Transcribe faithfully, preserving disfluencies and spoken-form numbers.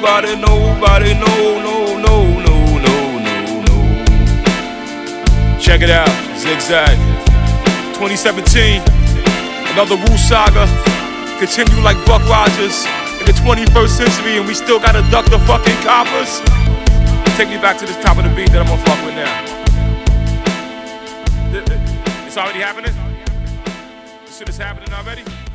nobody, nobody, no, no, no, no, no, no, no. Check it out, Zigzag. twenty seventeen, another Wu saga. Continue like Buck Rogers in the twenty-first century, and we still gotta duck the fucking coppers. Take me back to the top of the beat that I'm gonna fuck with now. It's already happening? This shit is happening already?